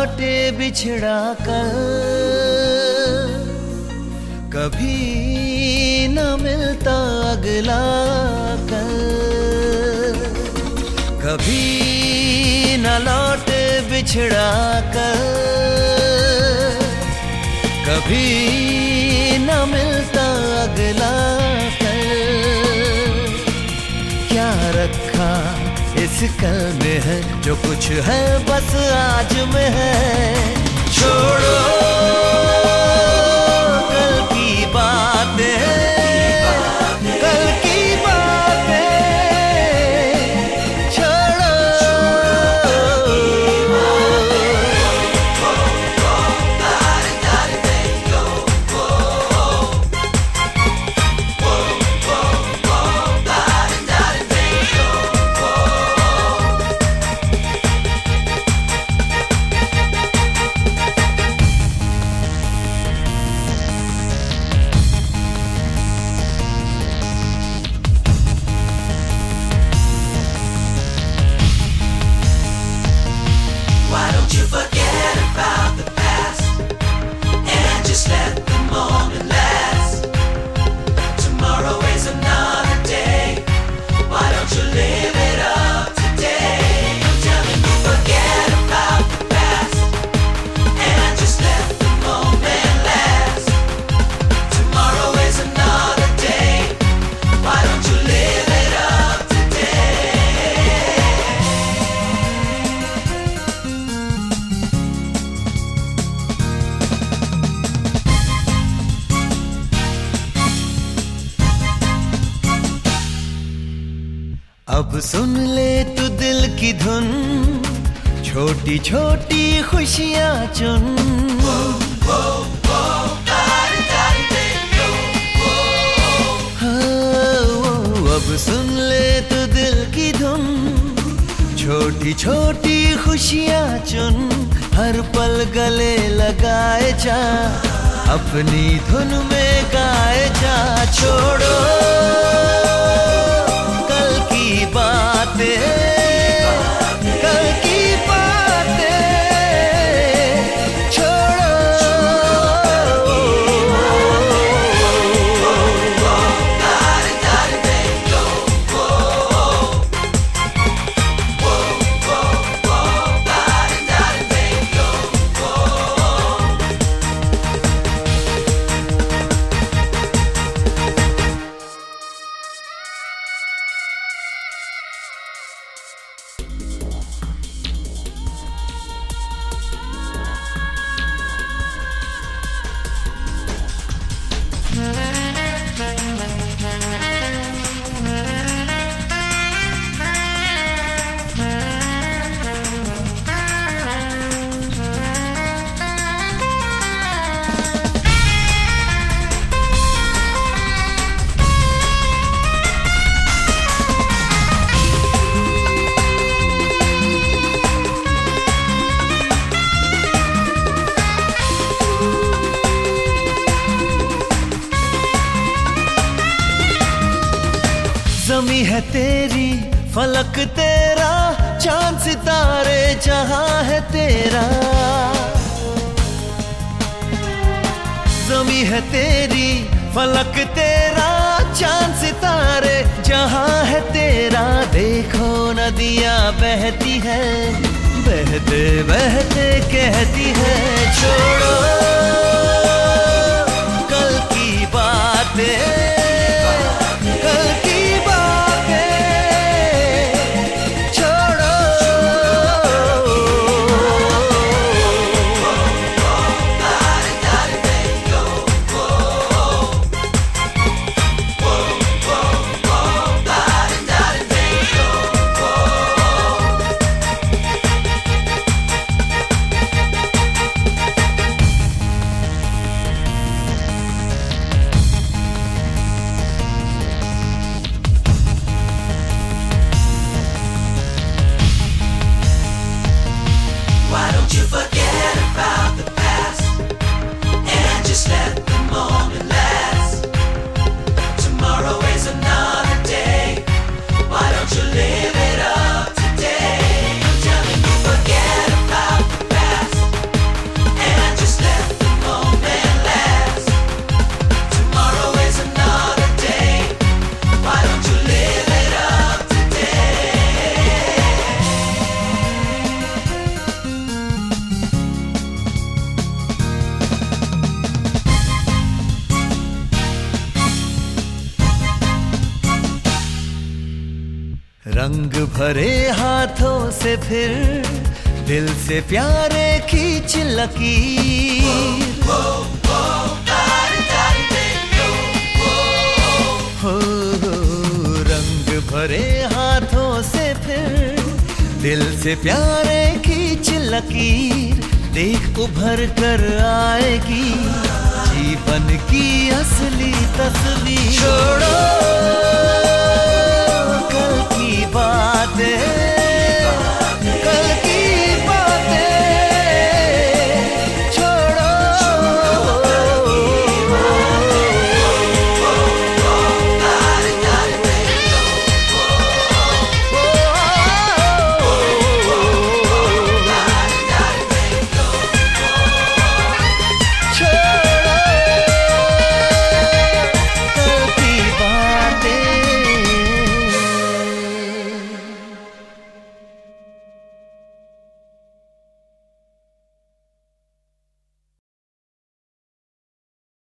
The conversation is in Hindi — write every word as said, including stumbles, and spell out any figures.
लौटे बिछड़ा कल, कभी न मिलता अगला कल, कभी न लौटे बिछड़ा कल, कभी न मिलता अगला कल। क्या रखा इस कल में है, जो कुछ है बस आज में है। छोड़ो कल की बातें, कल की बातें, छोड़ो। अब सुन ले तू दिल की धुन, छोटी छोटी खुशियाँ चुन। हाँ, अब सुन ले तू दिल की धुन, छोटी छोटी खुशियाँ चुन। हर पल गले लगाए जा, अपनी धुन में गाए जा। छोड़ो कल की बातें, कल की बातें, छोड़ो। ज़मी है तेरी, फलक तेरा, चांद सितारे जहां है तेरा। ज़मी है तेरी, फलक तेरा, चांद सितारे जहां है तेरा। देखो नदियां बहती है, बहते बहते कहती है। छोड़ो कल की बातें, कल की रंग भरे हाथों से फिर दिल से प्यारे खींच लकीर। हो, हो, रंग भरे हाथों से फिर दिल से प्यारे खींच लकीर। देख उभर कर आएगी जीवन की असली तस्वीर। छोड़ो